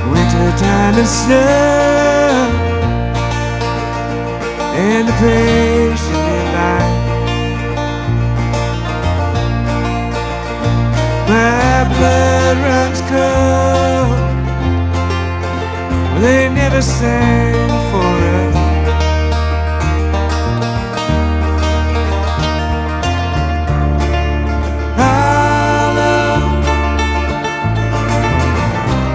winter time and snow, and the patiently lie. My blood runs cold, they never sang.